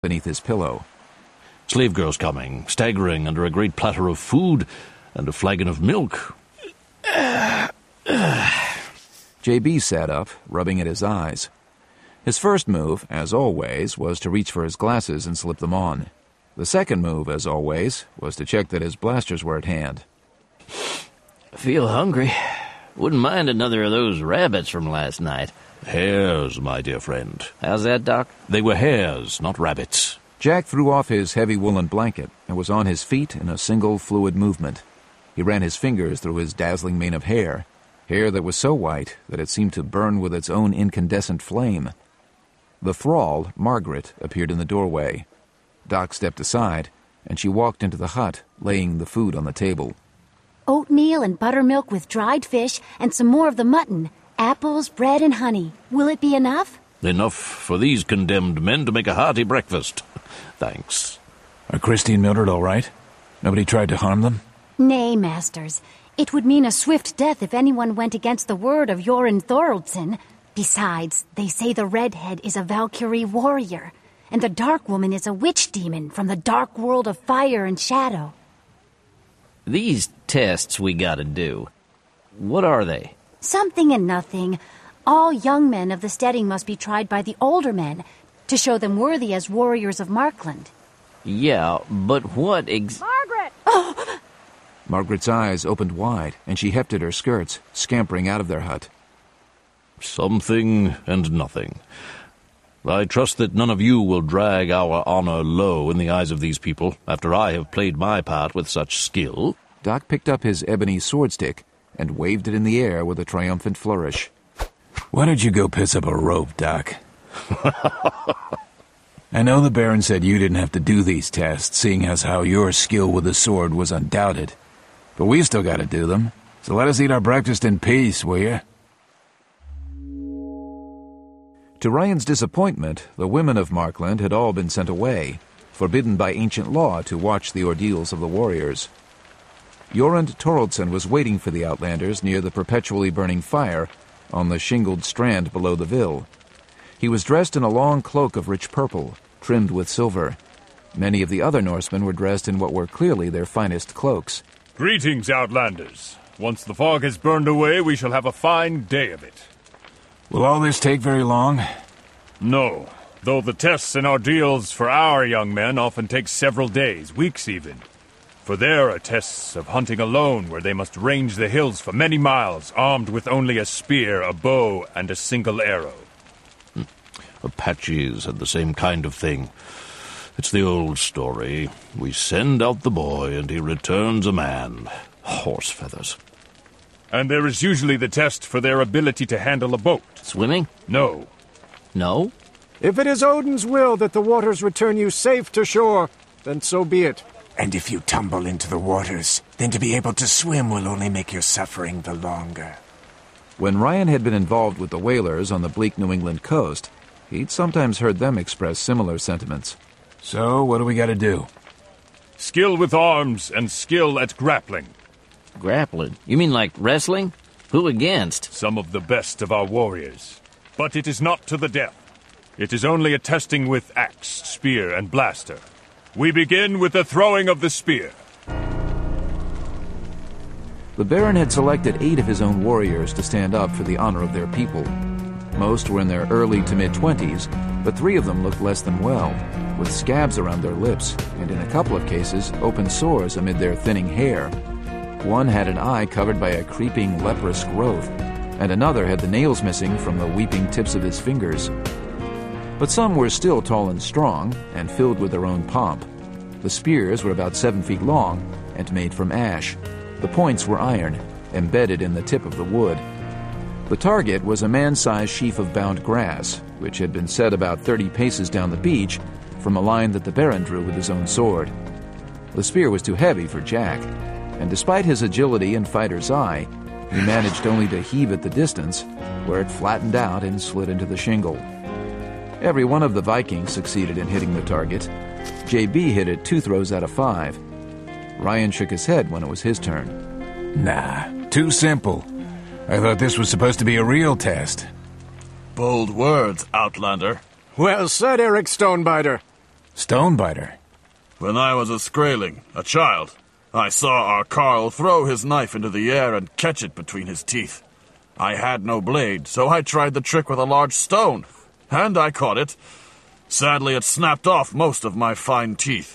beneath his pillow. Slave girl's coming, staggering under a great platter of food and a flagon of milk. J.B. sat up, rubbing at his eyes. His first move, as always, was to reach for his glasses and slip them on. The second move, as always, was to check that his blasters were at hand. I feel hungry. Wouldn't mind another of those rabbits from last night. Hares, my dear friend. How's that, Doc? They were hares, not rabbits. Jack threw off his heavy woolen blanket and was on his feet in a single fluid movement. He ran his fingers through his dazzling mane of hair that was so white that it seemed to burn with its own incandescent flame. The thrall, Margaret, appeared in the doorway. Doc stepped aside, and she walked into the hut, laying the food on the table. Oatmeal and buttermilk with dried fish and some more of the mutton. Apples, bread, and honey. Will it be enough? Enough for these condemned men to make a hearty breakfast. Thanks. Are Christy and Mildred all right? Nobody tried to harm them? Nay, masters. It would mean a swift death if anyone went against the word of Jorun Thoroldsson. Besides, they say the Redhead is a Valkyrie warrior, and the Dark Woman is a witch demon from the dark world of fire and shadow. These tests we gotta do, what are they? Something and nothing. All young men of the steading must be tried by the older men to show them worthy as warriors of Markland. Yeah, but what Margaret! Oh! Margaret's eyes opened wide, and she hefted her skirts, scampering out of their hut. Something and nothing. I trust that none of you will drag our honor low in the eyes of these people after I have played my part with such skill. Doc picked up his ebony swordstick and waved it in the air with a triumphant flourish. Why don't you go piss up a rope, Doc? I know the Baron said you didn't have to do these tests, seeing as how your skill with the sword was undoubted. But we still gotta do them, so let us eat our breakfast in peace, will you? To Ryan's disappointment, the women of Markland had all been sent away, forbidden by ancient law to watch the ordeals of the warriors. Jorun Thoroldsson was waiting for the Outlanders near the perpetually burning fire on the shingled strand below the Ville. He was dressed in a long cloak of rich purple, trimmed with silver. Many of the other Norsemen were dressed in what were clearly their finest cloaks. Greetings, Outlanders. Once the fog has burned away, we shall have a fine day of it. Will all this take very long? No, though the tests and ordeals for our young men often take several days, weeks even. For there are tests of hunting alone, where they must range the hills for many miles, armed with only a spear, a bow, and a single arrow. Apaches had the same kind of thing. It's the old story. We send out the boy, and he returns a man. Horse feathers. And there is usually the test for their ability to handle a boat. Swimming? No. No? If it is Odin's will that the waters return you safe to shore, then so be it. And if you tumble into the waters, then to be able to swim will only make your suffering the longer. When Ryan had been involved with the whalers on the bleak New England coast, he'd sometimes heard them express similar sentiments. So, what do we gotta do? Skill with arms and skill at grappling. Grappling? You mean like wrestling? Who against? Some of the best of our warriors. But it is not to the death. It is only a testing with axe, spear, and blaster. We begin with the throwing of the spear. The Baron had selected 8 of his own warriors to stand up for the honor of their people. Most were in their early to mid-20s, but 3 of them looked less than well, with scabs around their lips, and in a couple of cases, open sores amid their thinning hair. One had an eye covered by a creeping leprous growth, and another had the nails missing from the weeping tips of his fingers. But some were still tall and strong, and filled with their own pomp. The spears were about 7 feet long, and made from ash. The points were iron, embedded in the tip of the wood. The target was a man-sized sheaf of bound grass, which had been set about 30 paces down the beach from a line that the Baron drew with his own sword. The spear was too heavy for Jack, and despite his agility and fighter's eye, he managed only to heave at the distance, where it flattened out and slid into the shingle. Every one of the Vikings succeeded in hitting the target. J.B. hit it 2 throws out of 5. Ryan shook his head when it was his turn. Nah, too simple. I thought this was supposed to be a real test. Bold words, Outlander. Well said, Eric Stonebiter. Stonebiter. When I was a Skraeling, a child, I saw our Carl throw his knife into the air and catch it between his teeth. I had no blade, so I tried the trick with a large stone, and I caught it. Sadly, it snapped off most of my fine teeth.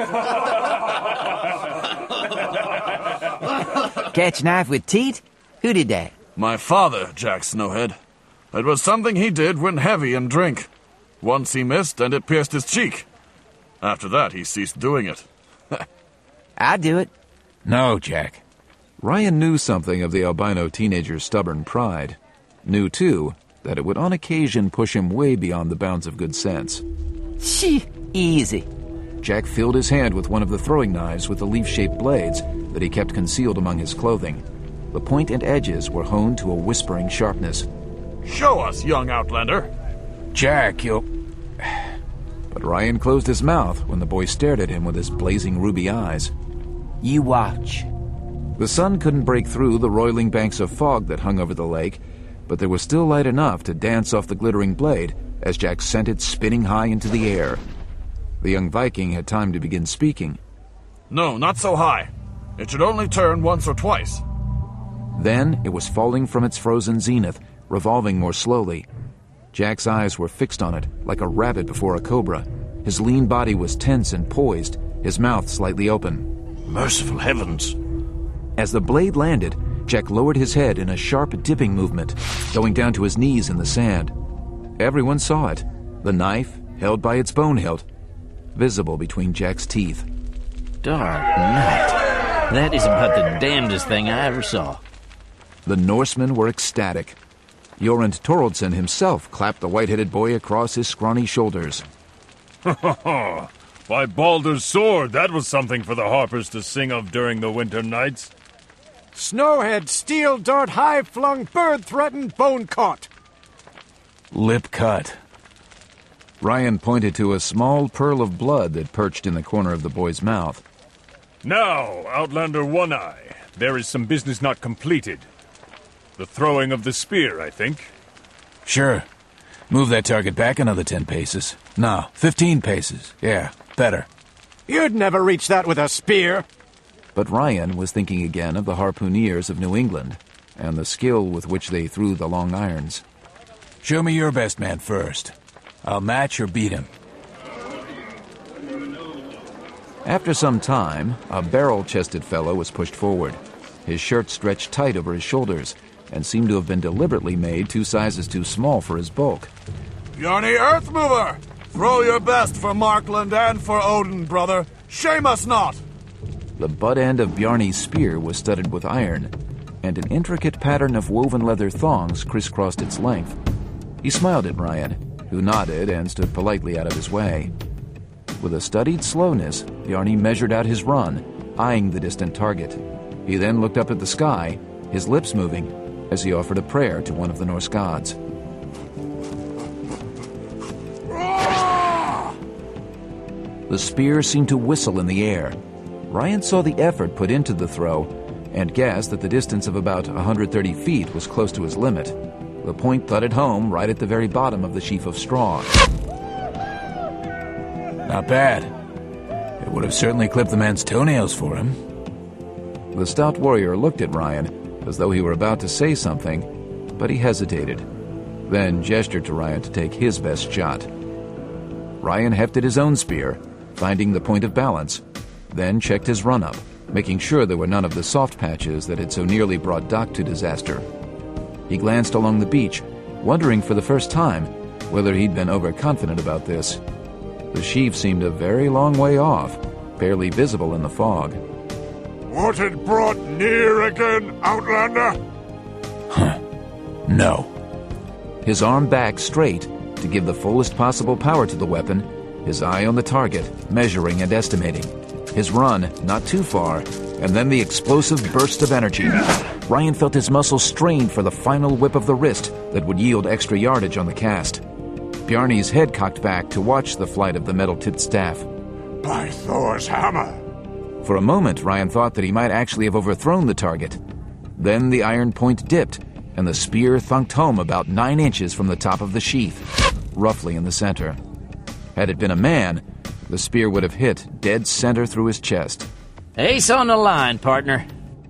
Catch knife with teeth? Who did that? My father, Jack Snowhead. It was something he did when heavy in drink. Once he missed, and it pierced his cheek. After that, he ceased doing it. I'd do it. No, Jack. Ryan knew something of the albino teenager's stubborn pride. Knew, too, that it would on occasion push him way beyond the bounds of good sense. Shee, easy. Jack filled his hand with one of the throwing knives with the leaf-shaped blades that he kept concealed among his clothing. The point and edges were honed to a whispering sharpness. Show us, young outlander. Jack, you'll... But Ryan closed his mouth when the boy stared at him with his blazing ruby eyes. You watch. The sun couldn't break through the roiling banks of fog that hung over the lake, but there was still light enough to dance off the glittering blade as Jack sent it spinning high into the air. The young Viking had time to begin speaking. No, not so high. It should only turn once or twice. Then it was falling from its frozen zenith, revolving more slowly. Jack's eyes were fixed on it, like a rabbit before a cobra. His lean body was tense and poised, his mouth slightly open. Merciful heavens! As the blade landed, Jack lowered his head in a sharp dipping movement, going down to his knees in the sand. Everyone saw it, the knife, held by its bone hilt, visible between Jack's teeth. Dark night. That is about the damnedest thing I ever saw. The Norsemen were ecstatic. Jorund Toraldsen himself clapped the white-headed boy across his scrawny shoulders. By Baldur's sword, that was something for the harpers to sing of during the winter nights. Snowhead, steel dart, high-flung, bird-threatened, bone-caught. Lip cut. Ryan pointed to a small pearl of blood that perched in the corner of the boy's mouth. Now, Outlander One-Eye, there is some business not completed. The throwing of the spear, I think. Sure. Move that target back another 10 paces. No, 15 paces. Yeah, better. You'd never reach that with a spear. But Ryan was thinking again of the harpooneers of New England and the skill with which they threw the long irons. Show me your best man first. I'll match or beat him. After some time, a barrel-chested fellow was pushed forward. His shirt stretched tight over his shoulders and seemed to have been deliberately made 2 sizes too small for his bulk. Bjarni Earthmover! Throw your best for Markland and for Odin, brother. Shame us not! The butt end of Bjarni's spear was studded with iron, and an intricate pattern of woven leather thongs crisscrossed its length. He smiled at Ryan, who nodded and stood politely out of his way. With a studied slowness, Bjarni measured out his run, eyeing the distant target. He then looked up at the sky, his lips moving, as he offered a prayer to one of the Norse gods. The spear seemed to whistle in the air. Ryan saw the effort put into the throw and guessed that the distance of about 130 feet was close to his limit. The point thudded home right at the very bottom of the sheaf of straw. Not bad. It would have certainly clipped the man's toenails for him. The stout warrior looked at Ryan as though he were about to say something, but he hesitated, then gestured to Ryan to take his best shot. Ryan hefted his own spear, finding the point of balance, then checked his run-up, making sure there were none of the soft patches that had so nearly brought Doc to disaster. He glanced along the beach, wondering for the first time whether he'd been overconfident about this. The sheaf seemed a very long way off, barely visible in the fog. What it brought near again, Outlander? No. His arm back straight to give the fullest possible power to the weapon, his eye on the target, measuring and estimating. His run not too far, and then the explosive burst of energy. Ryan felt his muscles strain for the final whip of the wrist that would yield extra yardage on the cast. Bjarni's head cocked back to watch the flight of the metal-tipped staff. By Thor's hammer! For a moment, Ryan thought that he might actually have overthrown the target. Then the iron point dipped, and the spear thunked home about 9 inches from the top of the sheath, roughly in the center. Had it been a man, the spear would have hit dead center through his chest. Ace on the line, partner.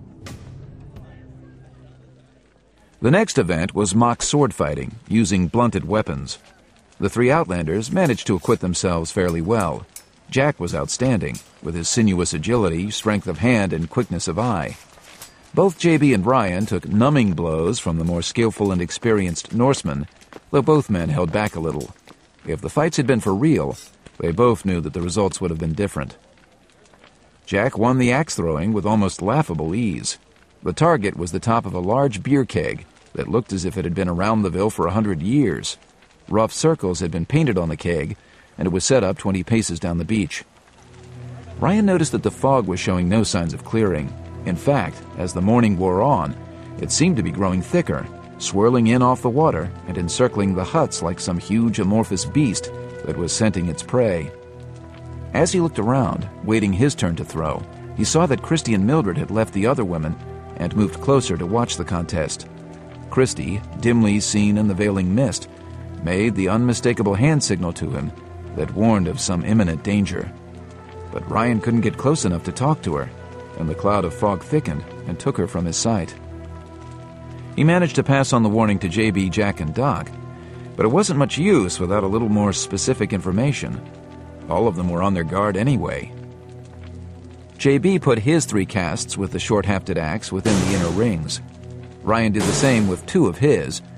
The next event was mock sword fighting, using blunted weapons. The three Outlanders managed to acquit themselves fairly well. Jack was outstanding, with his sinuous agility, strength of hand, and quickness of eye. Both JB and Ryan took numbing blows from the more skillful and experienced Norsemen, though both men held back a little. If the fights had been for real, they both knew that the results would have been different. Jack won the axe-throwing with almost laughable ease. The target was the top of a large beer keg that looked as if it had been around the Ville for 100 years. Rough circles had been painted on the keg, and it was set up 20 paces down the beach. Ryan noticed that the fog was showing no signs of clearing. In fact, as the morning wore on, it seemed to be growing thicker, swirling in off the water and encircling the huts like some huge amorphous beast that was scenting its prey. As he looked around, waiting his turn to throw, he saw that Christy and Mildred had left the other women and moved closer to watch the contest. Christy, dimly seen in the veiling mist, made the unmistakable hand signal to him that warned of some imminent danger. But Ryan couldn't get close enough to talk to her, and the cloud of fog thickened and took her from his sight. He managed to pass on the warning to JB, Jack, and Doc, but it wasn't much use without a little more specific information. All of them were on their guard anyway. JB put his 3 casts with the short-hafted axe within the inner rings. Ryan did the same with 2 of his,